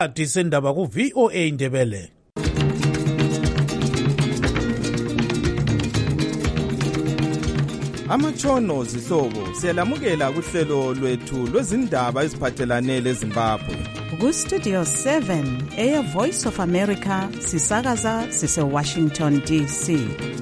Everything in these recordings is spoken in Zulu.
Disendaba ku VOA Ndebele. Amatshono zihlobo siyalamukela kuhlelo lwethu lwezindaba eziphathelane leZimbabwe. Ku Studio 7 Air Voice of America sisakaza sise Washington DC.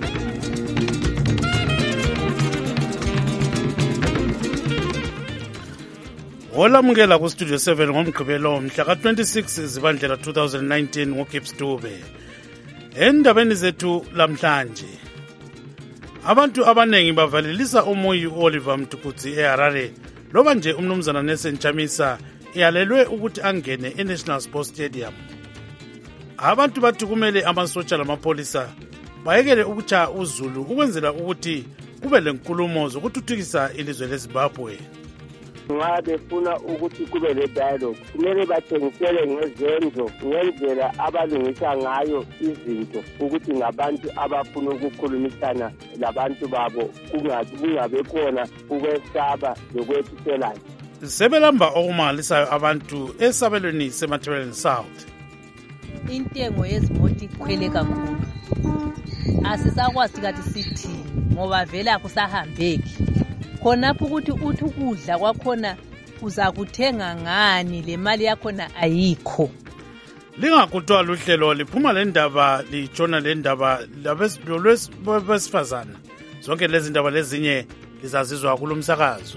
Olamukela ku Studio 7 ngomgqibelo mhla ka-26 Zibandlela 2019 ngoGibbs Dube. Endabeni zethu lamhlanje, abantu abanengi bavalelisa uMoyi Oliver Mtukudzi eHarare loba nje umnumzana Nelson Chamisa eyalelwe ukuthi angene eNational Sports Stadium. Abantu bathi kumele amasotsha lamapolisa bayekele ukutshaya uzulu ukwenzela ukuthi kube lenkulumo zokuthuthukisa ilizwe leZimbabwe. Nxa befuna ukuthi kube le dialogue kumele bathengisele ngezenzo ngendlela abalungisa ngayo izinto ukuthi ngabantu abafuna ukukhulumisana labantu babo kungabe khona ukwesaba lokwethiselana. Sebelamba okumangalisayo abantu esabelweni seMaterial South. Intengo yezimoti ikhwele kakhulu. Asisakwazi kathi sithi ngoba vele akusahambeki. Khonapho ukuthi uthi ukudla kwakhona uzakuthenga ngani le mali yakhona ayikho. Lingakuthiwa luhlelo liphuma le ndaba lijona le ndaba labesifazana. Zonke lezi ndaba lezinye lizazizwa kulomsakazo.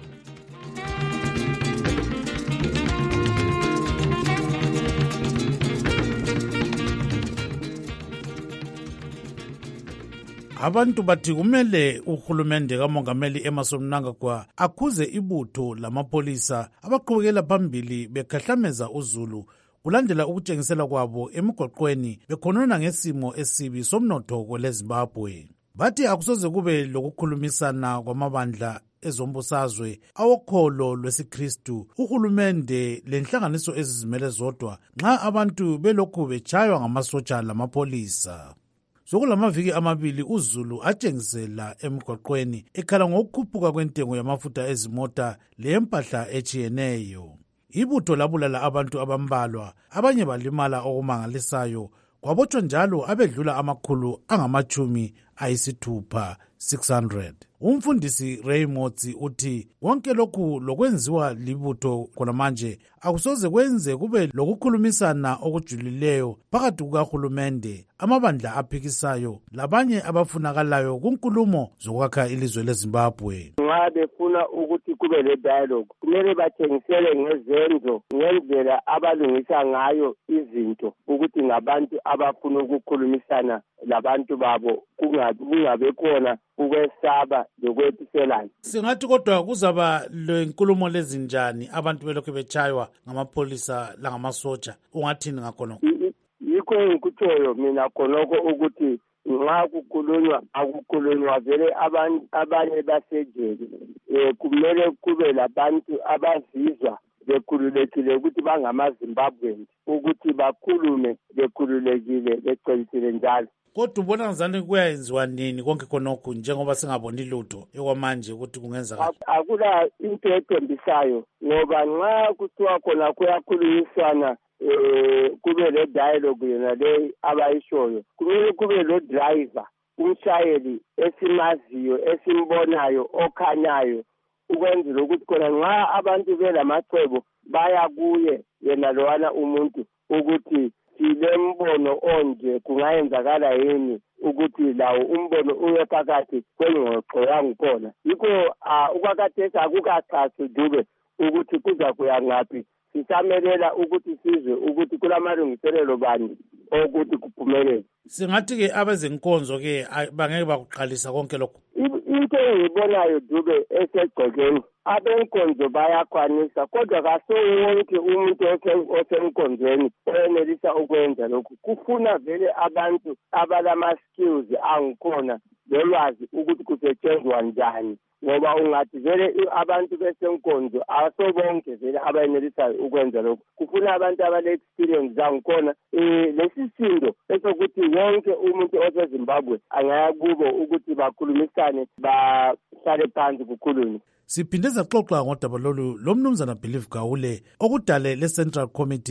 Abantu bathi kumele uhulumende kaMongameli Emmerson Mnangagwa akhuze ibutho lamapolisa abaqhubekela phambili bekhahlameza uzulu kulandela ukutshengisela kwabo emigwaqweni bekhonona ngesimo esibi somnotho kweleZimbabwe. Bathi akusoze kube lokukhulumisana kwamabandla ezombusazwe awokholo lwesiKristu, uhulumende lenhlanganiso ezizimele zodwa nxa abantu belokhu betshaywa ngamasotsha lamapolisa. Sokulamaviki amabili uzulu atshengisela emgwaqweni ekhala ngokukhuphuka kwentengo yamafutha ezimota lempahla etshiyeneyo. Ibutho labulala abantu abambalwa, abanye balimala okumangalisayo, kwabotshwa njalo abedlula amakhulu angama-60, 600. Umfundisi Ray Motsi uthi konke lokhu lokwenziwa libutho khona manje akusoze kwenze kube lokukhulumisana okujulileyo phakathi kukahulumende, amabandla aphikisayo labanye abafunakalayo kunkulumo zokwakha ilizwe leZimbabwe. Nxa befuna ukuthi kube le dialogue kumele bathengisele ngezenzo ngendlela abalungisa ngayo izinto ukuthi ngabantu abafuna ukukhulumisana labantu babo kungabe khona ukwesaba lokwethiselana. Singathi kodwa kuzaba lenkulumo lezinjani abantu belokhu betshaywa ngamapolisa langamasotsha, ungathini ngakhona? Yikho engikutshoyo mina khonoko ukuthi nxa kukhulunywa akukhulunywa vele abanye basejele. Kumele kube labantu abazizwa bekhululekile ukuthi bangamaZimbabweans ukuthi bakhulume bekhululekile becensile njalo. Kodwa ubona ngizani kuyayenziwa nini konke khonokhu njengoba singaboni lutho ekwamanje ukuthi kungenza? Akula into ethembisayo ngoba nxa kuthiwa khona kuyakhulunyiswana kube le dialogue yona le abayishoyo kumele kube lo driver umshayeli esimaziyo esimbonayo okhanyayo ukwenzela ukuthi khona nxa abantu belamacebo baya kuye yena lowana umuntu ukuthi silembono onje kungayenzakala yini ukuthi lawo umbono uye phakathi kwengxoxo yangikhona. Yikho ukwakhathesi akukacaci Dube ukuthi kuza kuya ngaphi. Sisamelela ukuthi sizwe ukuthi kulamalungiselelo bani ukuthi kuphumelele. Singathi-ke abezenkonzo-ke bangeke bakuqalisa konke lokho. Into engibonayo Dube esegcekeni abenkonzo bayakwanisa kodwa kasowonke umuntu osenkonzweni oyenelisa ukwenza lokhu. Kufuna vele abantu abalama-skills angikhona lolwazi ukuthi kusetshenzwa njani ngoba ungathi vele abantu besenkonzo asobonke vele abayenelisayo ukwenza lokhu. Kufuna abantu abale-experience zangikhona lesisindo esokuthi wonke umuntu oseZimbabwe angaya kubo ukuthi bakhulumisane bahlale phansi kukhulunywe. Siphinde saxoxa ngodaba lolu lomnumzana Believe Gawule okudale le Central Committee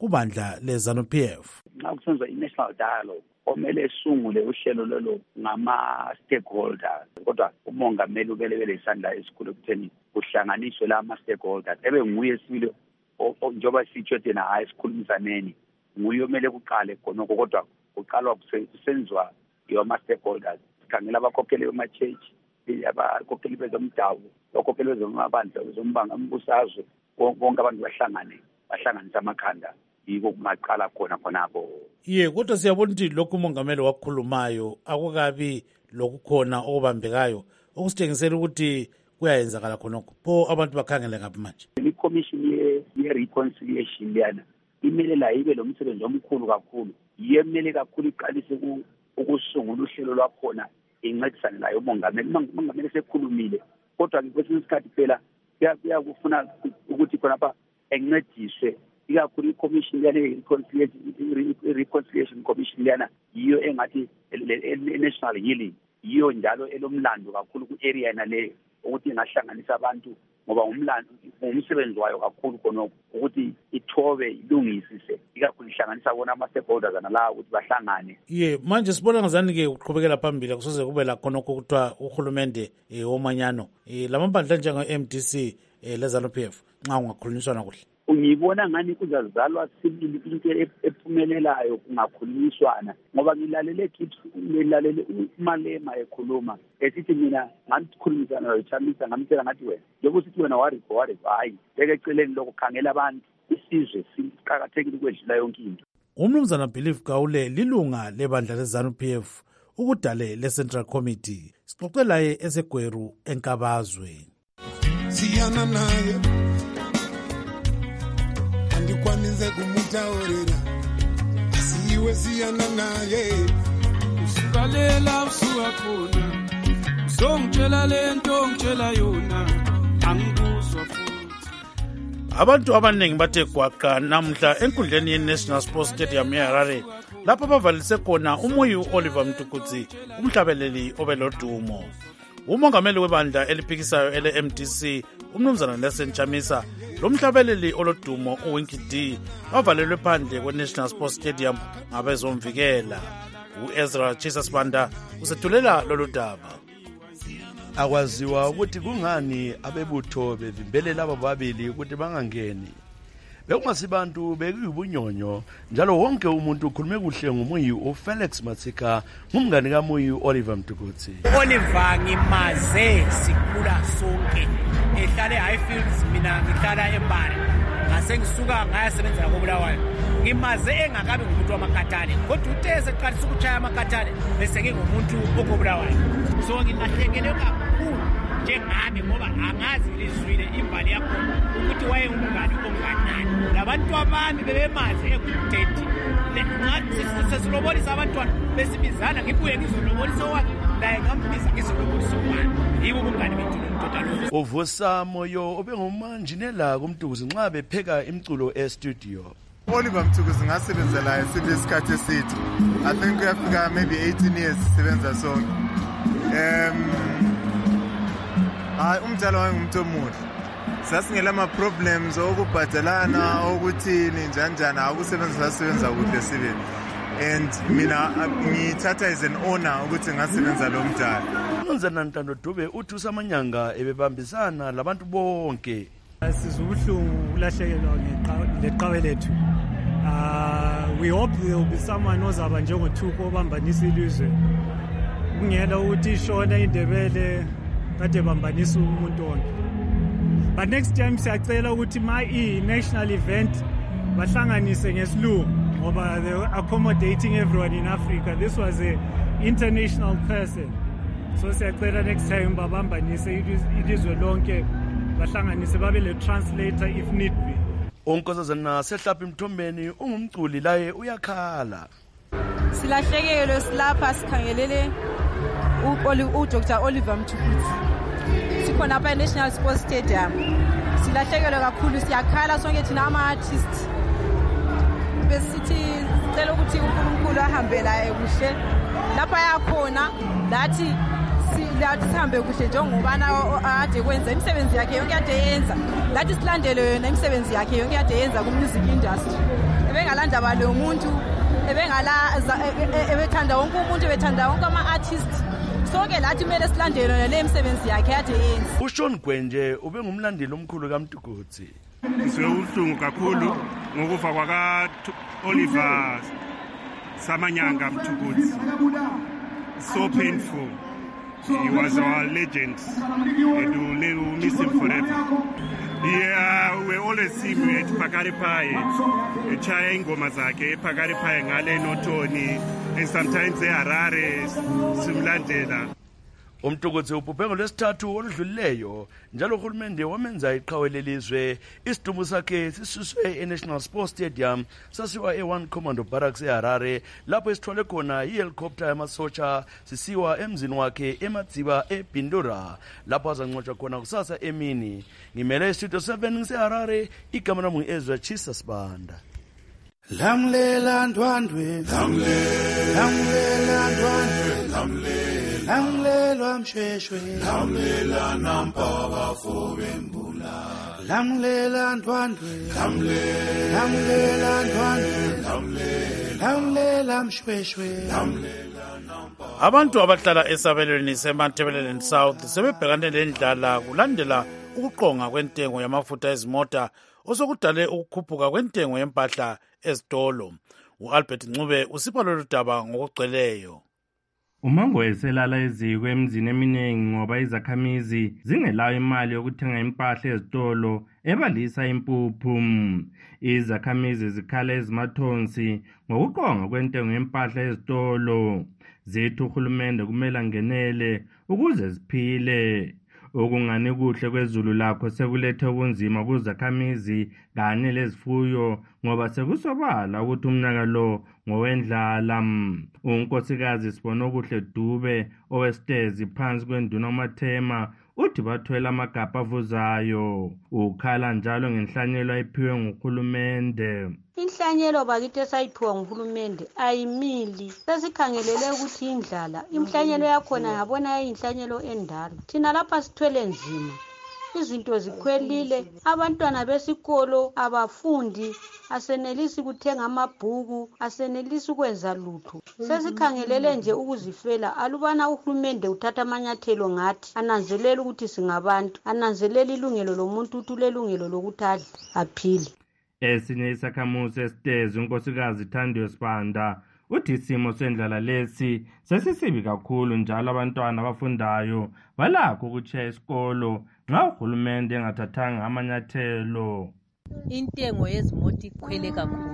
kubandla leZANU-PF. Nxa kusenziwa i-national dialogue omele esungule uhlelo lolo ngama-stakeholders, kodwa umongameli ubelebele isandla esikhulu ekutheni kuhlanganiswe la ama-stakeholders ebe nguye sibili njengoba sitsho thina hayi sikhulumisaneni, nguye omele kuqale khonoko, kodwa kuqalwa kusenziwa ama-stakeholders. Sikhangela abakhokheli bema-church, abakhokheli bezomdabu, abakhokheli bezomabandla, bezombanga umbusazwe, bonke abantu bahlanganisa amakhanda, yiko kungaqala khonapho. Kodwa siyabona ukuthi lokhu umongameli wakhulumayo akukabi lokukhona okubambekayo okusitshengisela ukuthi kuyayenzakala khonokho. Pho abantu bakhangele ngaphi manje? I-commission ye-reconciliation liyana imele la ibe lo msebenzi omkhulu kakhulu, yemele kakhulu iqalise ukusungula uhlelo lwakhona incedisane layo umongameli. Umongameli sekhulumile, kodwa kwesinye isikhathi phela kuyakufuna ukuthi khonapha encediswe, ikakhulu i-commission i-reconciliation commission liyana yiyo engathi national healing, yiyo njalo elomlando kakhulu ku-area yena leyo, ukuthi ingahlanganisa abantu ngoba umsebenzi wayo kakhulu khonokho ukuthi ithobe ilungisise, ikakhulu ihlanganisa bona ama-stakeholders analawo ukuthi bahlangane. Manje sibona ngazani-ke ukuqhubekela phambili kusoze kube la khonokho kuthiwa uhulumende womanyano lamabandla njenge-MDC leZANU-PF nxa ungakhulunyiswana kuhle. Ngibona ngani kuzazalwa sibili into ephumelelayo kungakhulunyiswana, ngoba ngilalele uMalema ekhuluma esithi mina ngamkhulumisana noChamisa ngamtshela ngathi wena njengoba sithi wena waripho hayi beke eceleni lokukhangela abantu, isizwe siqakathekile ukwedlula yonke into. Umnumzana Belief Gawule lilunga lebandla leZANU-PF ukudale le-Central Committee. Sixoxe laye eseGweru eNkabazwe. Siyana naye andikwanise kumutaurira asiwe siyana naye usukalela usuka khona uzongitshela lento ngitshela yona angikuzwa futhi. Abantu abaningi bathe gwaqa namhla enkundleni ye-National Sports Stadium eHarare lapho bavalise khona uMuyi Oliver Mtukudzi, umhlabeleli obelodumo. Umongameli webandla eliphikisayo ele-MDC umnumzana Nelson Chamisa lomhlabeleli olodumo uWinky D bavalelwe phandle kwe-National Sports Stadium ngabezomvikela. U-Ezra Chisasbanda usethulela lolu daba. Akwaziwa ukuthi kungani abebutho bevimbele labo babili ukuthi bangangeni. Bekungasibantu bekuyibunyonyo njalo wonke umuntu ukhulume kuhle ngoMuyi uFelix Matsika, ngumngani kaMuyi Oliver Mtukudzi. Oliver ngimaze sikhula sonke, ehlala eHighfields, mina ngihlala eMbari, ngase ngisuka ngayasebenza koBulawayo. Ngimaze engakabi ngumuntu wamakatane, kodwa uthe seqalisa ukuchaya amakatane bese ke ngumuntu okoBulawayo. So ngilahlekele kakhulu njengami ngoba angazi lizwile imbali yakho ukuthi waye umngani onganani. Labantu abami bebemazi ekudeti ngathi sesilobonisa abantwana besibizana ngibuye ngizolobolisa wakhe naye ngambiza ngizolobolisa wakhe. Yibo umngani bethu nomntotalo. Uvusa moyo obengumanjinela kumtukuzi nxa bepheka imculo e-studio. Oliver Mtukudzi ngasebenza laye sibe isikhathi esithi. I think uyafika maybe 18 years sisebenza sonke. Umdlalo wangumuntu omuhle. Sasingela ama-problems okubhadelana okuthini njani akusebenza kuhle sibe. And mina ngithatha as an honor ukuthi ngasebenza lo mdlalo. Umnumzana Ntando Dube uthi usamanyanga ebebambisana labantu bonke. Sizubuhlungu ukulahlekelwa ngeqhawe lethu. We hope there will be someone ozaba njengothuko obambanisa ilizwe. Kungela ukuthi ishona indebele kade bambanisa umuntu wonke. But next time siyacela ukuthi national event bahlanganise ngesilungu ngoba they were accommodating everyone in Africa. This was a international person. So siyacela next time babambanise ilizwe lonke, bahlanganise babe le translator if need be. Onkosazana sehlapha imthombeni ungumculi laye uyakhala. Silahlekelwe silapha sikhangelele uDr Oliver Mtukudzi. Sikhona apha eNational Sports Stadium. Silahlekelwe kakhulu, siyakhala sonke thina ama-artists. Besithi cela ukuthi uNkulunkulu ahambe laye kuhle lapha yakhona, lathi sihambe kuhle njengobana ade kwenza imisebenzi yakhe yonke ade yenza, lathi silandele yona imisebenzi yakhe yonke ade yenza ku-music industry. ebengalandaba lo muntu ebethanda wonke umuntu ebethanda wonke ama-artist sonke lathi kumele silandele le misebenzi yakhe ade yenzi. uShawn Gwenje ube ngumlandeli omkhulu kaMtukudzi. Ngizwe ubuhlungu kakhulu ngokufa kwaka-Oliver Samanyanga Mtukudzi. So painful. He was our legend and we'll miss him forever. Yeah, we always see him at Pakari Pai, echaya ingoma zakhe ePakari Pai ngale noToni, and sometimes eHarare simlandela. Umtukudzi ubhubhe ngolwesithathu oludlulileyo njalo uhulumende wamenza iqhawe lelizwe. Isidumo sakhe sisuswe eNational Sports Stadium sasiwa e1 Commando Barracks eHarare lapho esithole khona ihelicopter yamasotsha sisiwa emzini wakhe eMadziba eBindura lapho azanqotshwa khona kusasa emini. Ngimele Studio 7 ngiseHarare, igama lami Ezra Chisa Sibanda. Lamlela ndwandwe, lamlela ndwandwe, lamlela msheshwe, lamlela nampaba fobembula, lamlela ndwandwe, lamlela ndwandwe, lamlela msheshwe, lamlela nampaba. Abantu abahlala esabelweni seMatabeleland South sebebhekane lendlala kulandela ukuqonga kwentengo yamafutha ezimota osokudale ukukhuphuka kwentengo yempahla ezitolo. uAlbert Ncube usipha lolu daba ngokugcweleyo. Umango eselala eziko emzini eminingi ngoba izakhamizi zingelayo imali yokuthenga impahla ezitolo ebalisa impuphu. Izakhamizi zikhala ezimathonsi ngokuqonga kwentengo yempahla ezitolo. Zethu uhulumende kumele angenele ukuze ziphile. Okungani kuhle kwezulu lakho sekulethe ubunzima kuzakhamizi kanye lezifuyo ngoba sekusobala ukuthi umnyaka lo ngowendlala. Unkosikazi Sibonokuhle Dube owestezi phansi kwenduna uMathema uthi bathwele amagabha avuzayo. Ukhala njalo ngenhlanyelo ayiphiwe nguhulumende. Inhlanyelo bakithi esayiphiwa nguhulumende ayimili. Sesikhangelele ukuthi indlala inhlanyelo yakhona yabona yinhlanyelo endala. Thina lapha sithwele nzima. Izinto zikhwelile, abantwana besikolo abafundi, asenelisi kuthenga amabhuku, asenelisi ukwenza lutho. Sesikhangelele nje ukuzifela, alubana uhulumende uthatha amanyathelo ngathi, ananzelela ukuthi singabantu, ananzelela ilungelo lomuntu ukuthi ulelungelo lokuthi aphile. Esinye isakhamuzi esitezi unkosikazi Thandiwe Sibanda uthi isimo sendlala lesi sesisibi kakhulu njalo abantwana abafundayo balakho ukutshiya isikolo nxa uhulumende engathathanga amanyathelo. Intengo yezimota ikhwele kakhulu.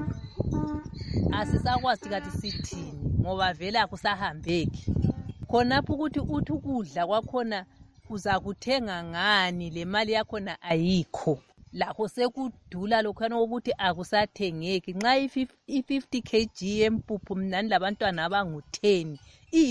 Asisakwazi kathi sithini ngoba vele akusahambeki. Khonapho ukuthi uthi ukudla kwakhona uzakuthenga ngani le mali yakhona ayikho. Lakho sekudula lokhana ukuthi akusathengeki. Nxa i50 kg yempuphu mnani labantwana abangu10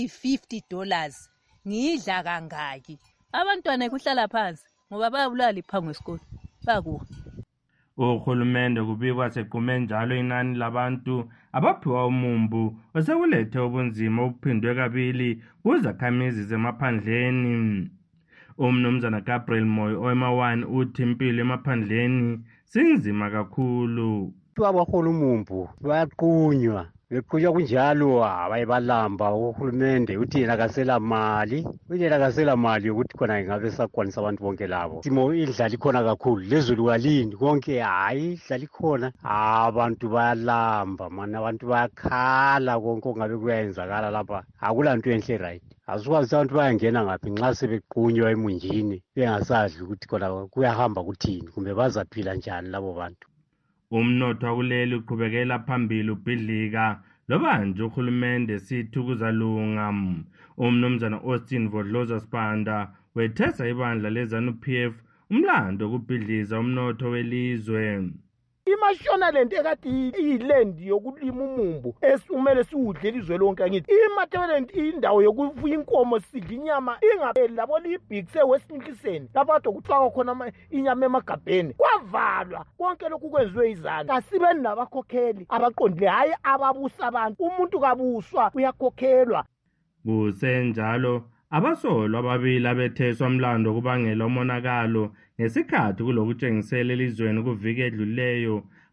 $50 ngidla kangaki. Abantwana kuhlala phansi ngoba bayabulala liphango esikolo bakuwa. Uhulumende kubikwa sequme njalo inani labantu abaphiwa umumbu osekulethe ubunzima obuphindwe kabili kuzakhamizi zemaphandleni. Umnumzana Gabriel Moy oema1 uthi impilo emaphandleni sinzima kakhulu. Abahola umumbu bayaqunywa bequnywa kunjalo abayibalamba uhulumende uthi yena kasela mali ukuthi khona ingabe sakwanisa abantu bonke labo. Simo idlala ikhona kakhulu lezulu walini konke hayi idlala ikhona abantu bayalamba mana abantu bayakhala konke ongabe kuyenzakala lapha akulanto enhle right. Asukwazi abantu bayangena ngaphi nxa sebequnywa emunjini bengasazi ukuthi khona kuyahamba kuthini kumbe bazaphila njani labo bantu. Umnotho wakuleli uqhubekela phambili ubhidlika loba nje uhulumende sithi kuzalunga. Umnumzana Austin Vodloza Sibanda wethesa ibandla leZANU-PF umlando wokubhidliza umnotho welizwe. Imashonaland ekade iyilendi yokulima umumbu esumele siwudlela izwe lonke angithi iMatabeleland indawo yokufuya inkomo sidla inyama ingapheli labo libhikise weSinhliseni lapho kade kufakwa khona inyama emagabheni kwavalwa konke lokhu kwenziwe izana. Kasibe nabakhokheli abaqondile hayi ababusa abantu. Umuntu kabuswa uyakhokhelwa. Kusenjalo abasolwa ababili abetheswa umlando kubangela umonakalo ngesikhathi kulokutshengisela elizweni kuviki edluleyo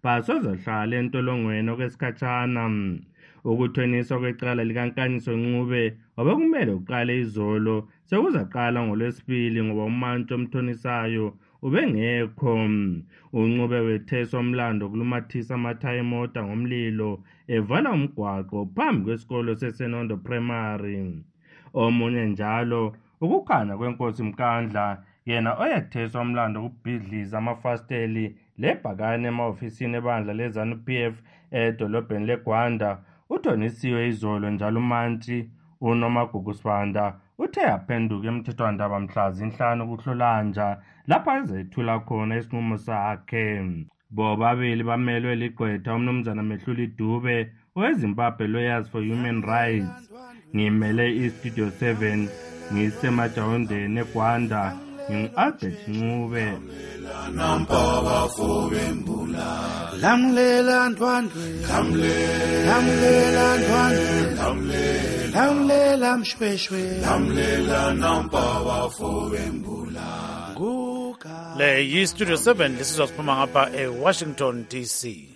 basozohlala entolongweni okwesikhatshana. Ukuthoniswa kwecala likaNkanyiso Ncube obekumele uqale izolo sekuzaqala ngoLwesibili ngoba umantshi omthonisayo ubengekho. uNcube wetheswa umlando kulumathisa amathaya emota ngomlilo evala umgwaqo phambi kwesikolo seSenondo Primary. Omunye njalo ukukhanya kwenkosi Mkandla yena oyetheswa umlando kubhidliza amafasteli lebhakane emaofisini ebandla leZANU-PF edolobheni leGwanda uthonisiwe izolo njalo umantshi uNomagugu Sibanda uthe yaphenduka emthethwandaba mhla zinhlanu kuHlolanja lapha ezethula khona isinqumo sakhe. Bobabili bamelwe ligqwetha umnumzana Mehluli Dube oweZimbabwe Lawyers for Human Rights. Ngimele iStudio 7 ngisemajawondeni eGwanda ngingu-Albert Ncube. Lamlela Ndwandwe, lamlela Ndwandwe, lamlela Mshweshwe, lamlela Nampaba Fobembula. Le yiStudio 7 lisizwa siphuma ngapha eWashington DC.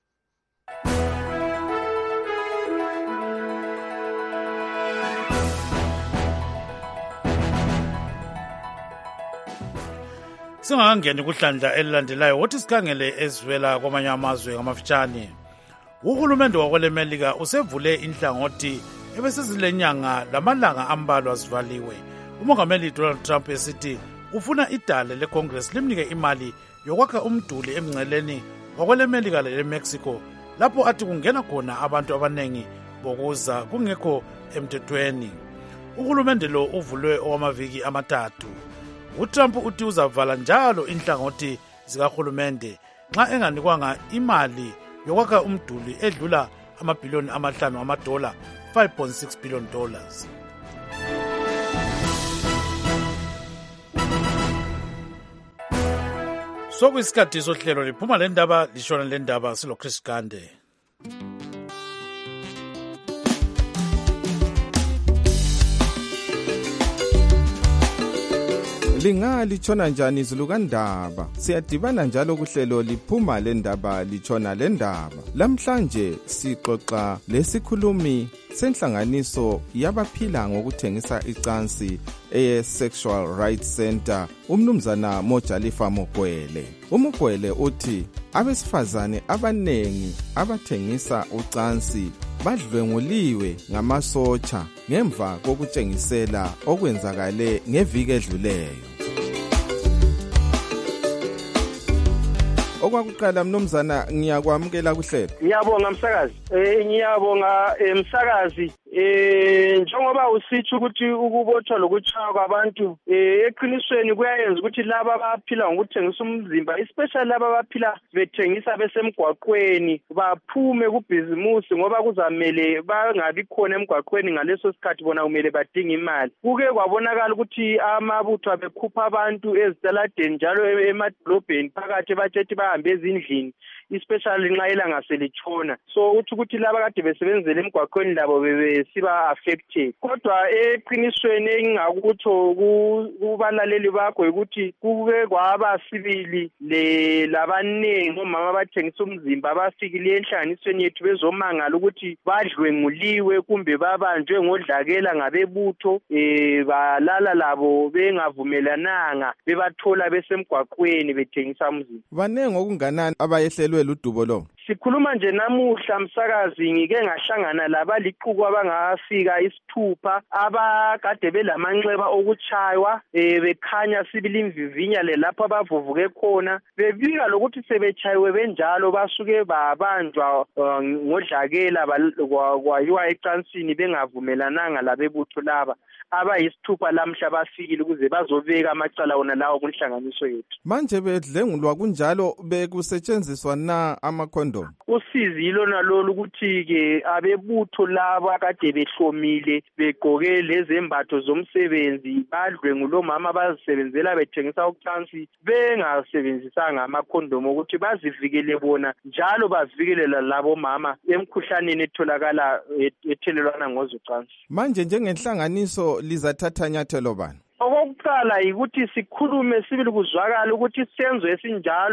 Singangeni kuhlandla elilandelayo wothi sikhangele ezivela kwamanye amazwe ngamafitshane. Uhulumende wakwelemelika usevule inhlangothi ebesizilenyanga lamalanga ambalwa zivaliwe. Umongameli Donald Trump esithi ufuna idale leCongress limnike imali yokwakha umduli emngceleni wakwelemelika leMexico lapho athi kungena khona abantu abanengi bokuza kungekho emthethweni. Uhulumende lo uvulwe owamaviki amathathu. uTrump uthi uzavala njalo inhlangothi zikahulumende nxa enganikwanga imali yokwakha umduli edlula amabhiliyoni amahlanu amadola, $5.6 billion. Sokuyisikhathi sohlelo liphuma le ndaba lishona le ndaba siloChris Gande. Litshona njani izulu kandaba? Siyadibana njalo kuhlelo liphuma le ndaba litshona le ndaba. Lamhlanje sixoxa lesikhulumi senhlanganiso yabaphila ngokuthengisa icansi Sexual Rights Center, umnumzana Mojalifa Mogwele. Umogwele uthi abesifazane abanengi abathengisa ucansi badlwenguliwe ngamasotsha ngemva kokutshengisela okwenzakale ngeviki edluleyo. Okwakuqala mnumzana ngiyakwamukela kuhlelo. Ngiyabonga msakazi. Ngiyabonga msakazi. Njengoba usitsho ukuthi ukubothwa lokutshaya kwabantu eqinisweni kuyayenza ukuthi laba abaphila ngokuthengisa umzimba, especially laba abaphila bethengisa besemgwaqweni, baphume kubhizimusi ngoba kuzamele bangabi khona emgwaqweni ngaleso sikhathi bona kumele badinga imali. Kuke kwabonakala ukuthi amabutho abekhupha abantu ezitaladeni njalo emadolobheni phakathi bathethi bahambe ezindlini, especially nxa ilanga selitshona. So uthi ukuthi laba kade besebenzela emgwaqweni labo bebesiba affected. Kodwa eqinisweni engingakutsho kubalaleli bakho ukuthi kuke kwaba sibili labanengi omama abathengisa umzimba abafikile enhlanganisweni yethu bezomangala ukuthi badlwenguliwe kumbe babanjwe ngodlakela ngabebutho, balala labo bengavumelananga bebathola besemgwaqweni bethengisa umzimba. Banengi okunganani abayehlelwe ludubo lo? Sikhuluma nje namuhla msakazi, ngike ngahlangana labaliqhuku abangafika isithupha abakade belamanxeba okutshaywa, bekhanya sibili imvivinya lapho abavuvuke khona, bebika lokuthi sebechayiwe benjalo basuke babanjwa ngodlakela kwayiwa ecansini bengavumelananga labebutho laba. Abayisithupha lamhla bafikile ukuze bazobeka amacala wona lawo kunhlanganiso yethu. Manje bedlengulwa kunjalo bekusetshenziswa na amakhondom? Usizi yilona lolu ukuthi-ke abebutho laba kade behlomile begqoke lezembatho zomsebenzi badlwengulo mama bazisebenzela bethengisa ucansi bengasebenzisanga amakhondom ukuthi bazivikele bona njalo bavikelele labo mama emkhuhlaneni etholakala ethelelwana ngozocansi. Manje njengenhlanganiso lizathatha nyathelo bani? Okokuqala yikuthi sikhulume sibili kuzwakala ukuthi senzo esinjalo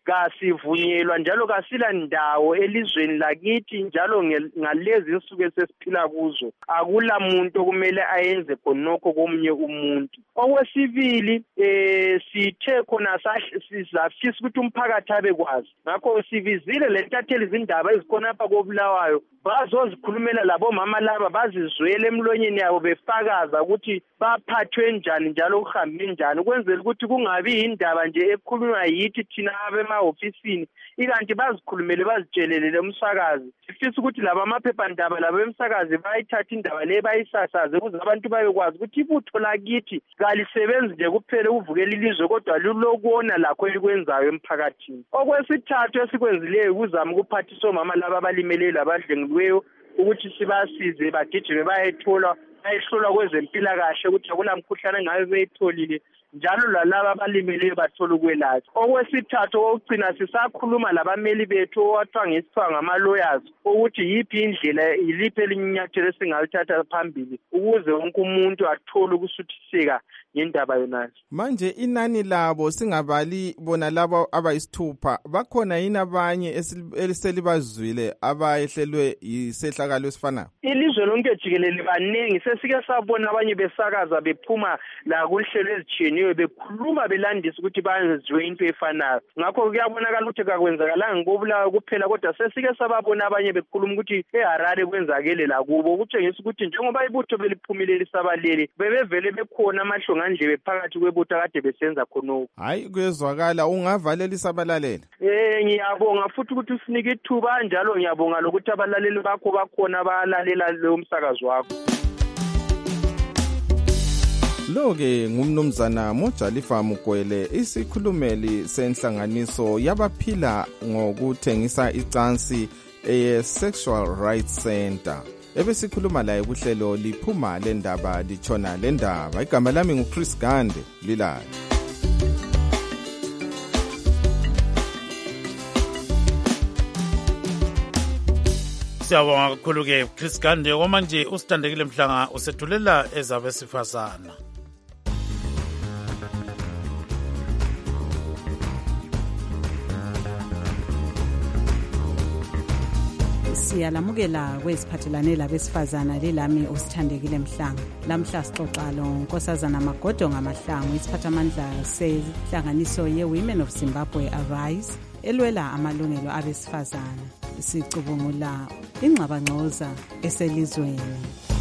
kasivunyelwa njalo kasila ndawo elizweni lakithi njalo ngalezi insuku esesiphila kuzo akula muntu okumele ayenze khonokho komunye umuntu. Okwesibili sithe khona sizafisa ukuthi umphakathi abekwazi ngakho sivizile le ntatheli izindaba ezikhona apha koBulawayo bazozikhulumela labo mama laba bazizwele emlonyeni yabo befakaza ukuthi baphathwe njani njalo kuhambe njani ukwenzela ukuthi kungabi indaba nje ekhulunywa yithi thina abemahofisini ikanti bazikhulumele bazitshelele umsakazi. Sifisa ukuthi laba amaphephandaba laba emsakazi bayithatha indaba le bayisasaze ukuze abantu bayekwazi ukuthi ibutho lakithi kalisebenzi nje kuphela ukuvukela ilizwe kodwa lulokubona lakho elikwenzayo emphakathini. Okwesithathu esikwenzileyo ukuzama ukuphathisa omama laba abalimele labadlengiweyo ukuthi sibasize bagijime bayehlolwa kwezempilakahle ukuthi akula mkhuhlane ngabe beyitholile njalo lalaba abalimeleyo bathola ukwelatshwa. Okwesithathu okugcina sisakhuluma labameli bethu owathwa ngesithiwa ngama-lawyers ukuthi yiphi indlela yiliphi elinyathelo esingalithatha phambili ukuze wonke umuntu athole ukusuthiseka ngendaba yonayo. Manje inani labo singabali bona labo abayisithupha bakhona yini abanye eliselibazwile abayehlelwe yisehlakalo esifanayo? Ilizwe lonke jikelele baningi sesike sabona abanye besakaza bephuma la kuhlelo ezitshiyeneyo bekhuluma belandisa ukuthi bayenziwe into efanayo. Ngakho kuyabonakala ukuthi kakwenzakalanga ngoBulawayo kuphela kodwa sesike sababona abanye bekhuluma ukuthi eHarare kwenzakele la kubo ukutshengisa ukuthi njengoba ibutho beliphumile lisabalele bebevele bekhona amahlonga ndlebe phakathi kwebutho kade besenza khonoko. Hayi kuyezwakala ungavalela isabalalele. Ngiyabonga futhi ukuthi usinike ithuba njalo ngiyabonga lokuthi abalaleli bakho bakhona balalela lo msakazo wakho. Lo-ke ngumnumzana Mojalifa Mugwele isikhulumeli senhlanganiso yabaphila ngokuthengisa icansi Sexual Rights Center. Ebesikhuluma laye kuhlelo liphuma lendaba litshona lendaba. Igama lami nguChris Gande lilayo. Siyabonga kakhulu-ke Chris Gande okwamanje usithandekile Mhlanga usethulela ezabesifazana. Siyalamukela kweziphathelane labesifazana lelami usithandekile Mhlanga. Lamhla sixoxa lo Nkosazana Magodo ngaMahlangu isiphathamandla senhlanganiso ye-Women of Zimbabwe Arise elwela amalungelo abesifazana. Sicubungula ingxabangxoza eselizweni.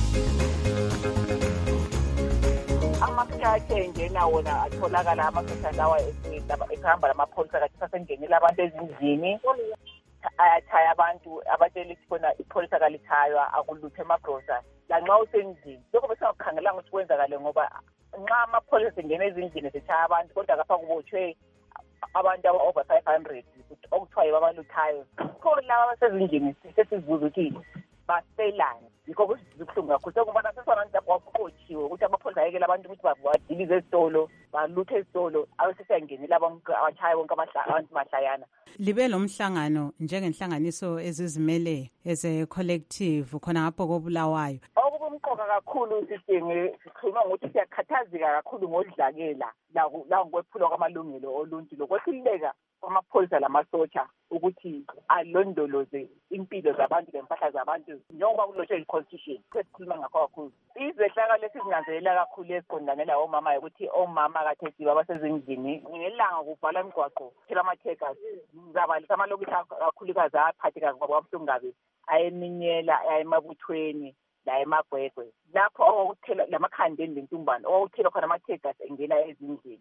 Amasikhathi engena wona atholakala amasotsha lawa ehamba lamapholisa kathi sasengenela abantu ezindlini ayachaya abantu abatshela ukuthi khona ipholisa kalithaywa akulutho emabrosa lanxa usendlini. Lokho besingakukhangelanga ukuthi kwenzakale ngoba nxa amapholisa engena ezindlini sechaya abantu kodwa kapha kubotshwe abantu aba-over 500 okuthiwa yibo abaluthayo. Kho laba abasezindlini sesizibuza ukuthi baselani. Yikho kubuhlungu kakhulu sekubona sesabantu lapho waqotshiwe ukuthi amapholisa ayekela abantu ukuthi badilize esitolo baluthe esitolo abesesiyangenela abachaye bonke abantu mahlayana. Libe lo mhlangano njengenhlanganiso ezizimele eze-collective khona ngapho koBulawayo. Okukumqoka kakhulu sikhuluma ngokuthi siyakhathazeka kakhulu ngodlakela la ngokwephulwa kwamalungelo oluntu lokwehluleka kwamapholisa lamasotsha ukuthi alondoloze impilo zabantu lempahla zabantu njengoba kulotshwe i-constitution. Sesikhuluma ngakho kakhulu. Izehlakalo esizinanzelela kakhulu esiqondane lawo omama ukuthi omama kathesi abasezindlini ngelanga kuvalwa imigwaqo phela amatheka ngizabalisa amalokishi kakhulukazi aphathekazi ngoba kabuhlungu kabi ayeminyela ayemabuthweni la emagwegwe lapho okuthela lamakhandeni lentumbane okuthela khona amatheka engena ezindlini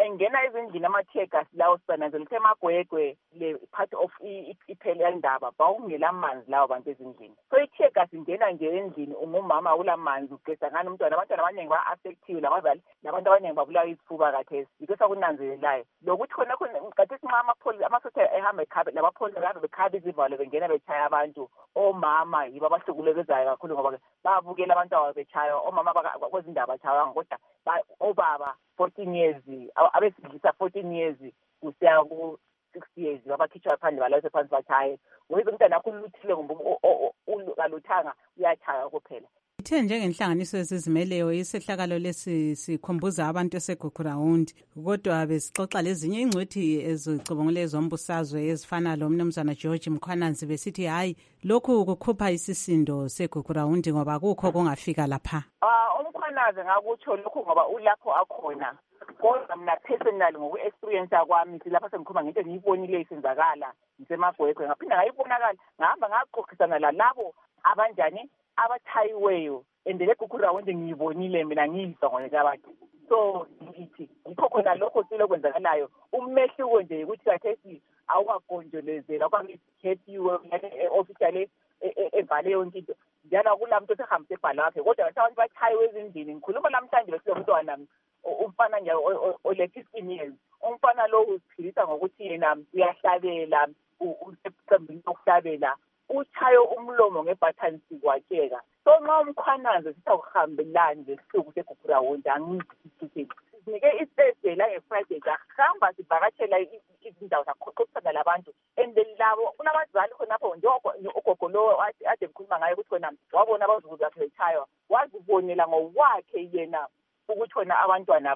amatheka lawo sibananzela ukuthi emagwegwe le part of iphele yandaba bawungela amanzi lawo bantu ezindlini. So itheka singena nje endlini umama ulamanzi ugeza ngani umntwana abantwana abaningi ba-affectiwe labazali labantu abaningi babulawa isifuba kathesi yikho sakunanzelelayo lokuthi khona kathesi nxa amapholisa amasosha ehamba ekhabe labapholisa bahambe bekhaba izivalo bengena bechaya abantu omama yibo abahlukulekezayo kakhulu ngoba babukela abantu abo bechaywa omama kwezindaba bachaywa kodwa obaba 14 years abesilisa 14 years kusiya ku 60 years babakhitshwa phandle balase phansi bachaye ngoba umntana akho uluthile ngoba kaluthanga uyachaya kuphela. sithe njengenhlanganiso ezizimeleyo isehlakalo lesi sikhumbuza abantu eseGugurawundi, kodwa besixoxa lezinye ingcwethi ezicubungule zombusazwe ezifana lomnumzana George Mkhwananzi besithi hayi lokhu kukhupha isisindo seGugurawundi ngoba kukho kungafika lapha. Umkhwananzi ngakutsho lokhu ngoba ulapho akhona, kodwa mina personally ngoku-experience kwami lapha sengikhuluma ngento engiyibonile isenzakala ngisemagwegwe, ngaphinda ngayibonakala ngahamba ngaxoxisana lalabo abanjani abathayiweyo and leGugurawundi ngiyibonile mina ngiyizwa ngone abantu. So ngithi yikho khona lokho silokwenzakalayo. Umehluko nje ukuthi kathesi awukagonjolezela okangikhethiwe officially evale yonke into njalo kulamuntu osehambise ibhala wakhe, kodwa abantu bathayiwe ezindlini. Ngikhuluma namhlanje besiyomntwana umfana nje ole-15 years, umfana lo uziphilisa ngokuthi yena uyahlabela, usebusembini sokuhlabela, uchayo umlomo ngebhathani sikwatsheka. So nxa umkhwananzi sisawuhambelani lesihluku seGugurawundi angisithi sinike ispace la ngeFriday sahamba sivakatshela izindawo saxoxisana labantu and labo kunabazali khonapho ugogo lo ade ngikhuluma ngayo ukuthi wena wabona abazukulu bakhe bechaywa, wazibonela ngokwakhe yena ukuthi wena abantwana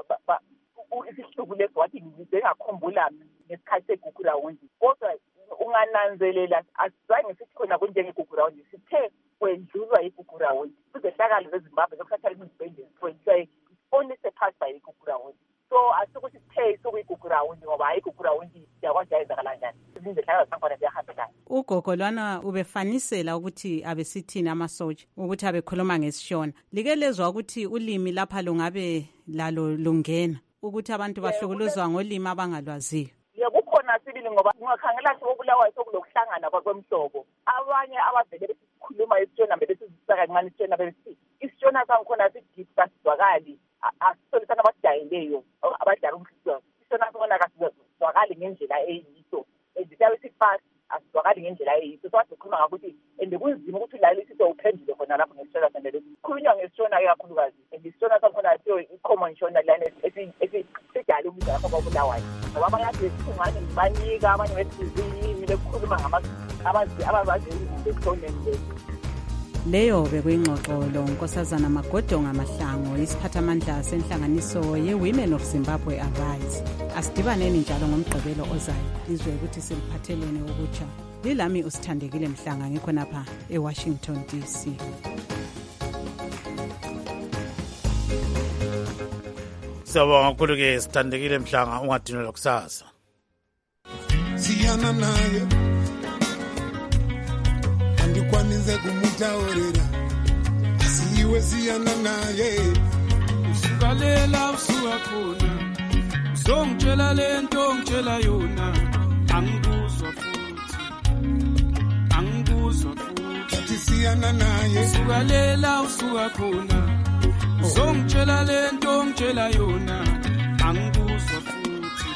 isihluku leso wathi ngizengakhumbula ngesikhathi seGugurawundi. Kodwa ungananzelela asizange sithi khona kunjengeGugurawundi, sithe kwendlulwa iGugurawundi kuzehlakalo zeZimbabwe zokuthatha izibhedlela kwenziwa only surpassed by iGugurawundi. So asikuthi sithe sokuyiGugurawundi ngoba hayi iGugurawundi yakwazi yayenzakala njani, izindehlakalo zakhona ziyahambelana. Ugogo lwana ubefanisela ukuthi abesithini amasotsha ukuthi abekhuluma ngesishona. Like lezwa ukuthi ulimi lapha lungabe lalo lungena ukuthi abantu bahlukuluzwa ngolimi abangalwaziyo. Kukhona sibili ngoba ungakhangela sobulawayo sokulokuhlangana kwemhlobo. Abanye abavele besikhuluma isitshona besizisaka kancane isitshona besithi isitshona sangikhona sideep kasizwakali, asisolisana abadayeleyo abadala umhliziyo. Isitshona sona kasizwakali ngendlela eyiso, siyabe sifast asizwakali ngendlela eyiso. So asikhuluma ngakuthi and kunzima ukuthi lalo isitho uphendule khona lapho ngesitshona sendele khulunywa ngesitshona kakhulukazi, and isitshona sangikhona siyo i-common shona lana sidala ukuthi lapho kwabulawayo ngoba abangathi singane ngibanika abanye besizini bekukhuluma ababazi besonende. Leyo bekuyingxoxo lo Nkosazana Magodonga Mahlango, isiphathamandla senhlanganiso ye-Women of Zimbabwe Arise. Asidibaneni njalo ngomgqibelo ozayo izwe ukuthi siliphathelene okutsha. Lilami uSithandekile Mhlanga ngikho napha eWashington DC. Sawubona kakhulu-ke Sithandekile Mhlanga, ungadinelwa kusasa. Siyana naye andikwanise kumutaurira asiwe siyana naye usukalela usuka khona uzongitshela lento ngitshela yona angikuzwa futhi athi siyana naye usukalela usuka khona uzongitshela lento ngitshela yona angikuzwa futhi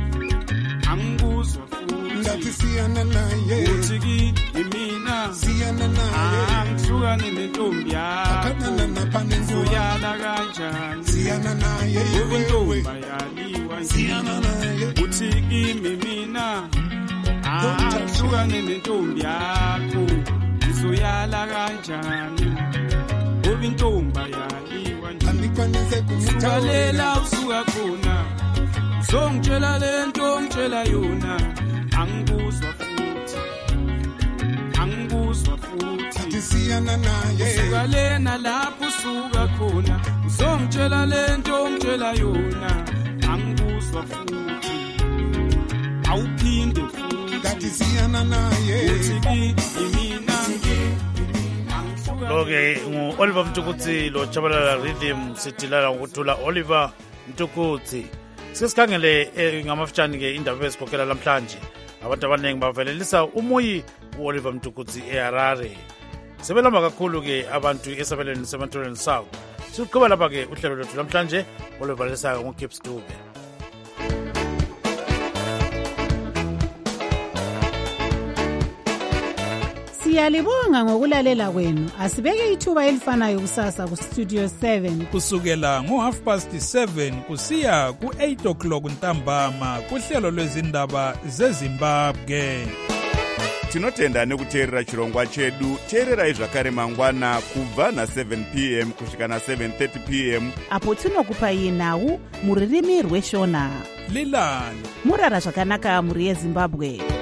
ngathi siyana naye uthi mina siyana naye angihlukane nentombi yakho uyala kanjani siyana naye intombi yaliwa siyana naye uthi mina angihlukane nentombi yakho uzoyala kanjani intombi yaliwa andikwanise kumutalela usuka khona uzongitshela lento ngitshela yona angikuzwa futhi athi siyana naye usuka lena lapho usuka khona uzongitshela lento ngitshela yona angikuzwa futhi awuphinde futhi athi siyana naye uthi mina Lo-ke ngu-Oliver Mtukudzi lo Chabalala Rhythm sidilala ngokuthula Oliver Mtukudzi. Sesikhangele ngamafitshane-ke indaba bezikhokhela namhlanje. Abantu abaningi bavelelisa umuyi u-Oliver Mtukudzi eHarare. Sebelamba kakhulu-ke abantu esabelweni seMantolweni South. Siqhubeka lapha-ke uhlelo lwethu namhlanje oluvalisayo ngoGibbs Dube. Siyalibonga ngokulalela kwenu. Asibeke ithuba elifanayo kusasa kuStudio 7 kusukela ngo7:30 kusiya ku8 o'clock ntambama kuhlelo lwezindaba zeZimbabwe. tinotenda nekuteerera chirongwa chedu. teererai zvakare mangwana kubva na7 p.m. kusvika na7:30 p.m. apo tinokupai nhau muririmi rweshona. lilani murara zvakanaka mhuri yezimbabwe.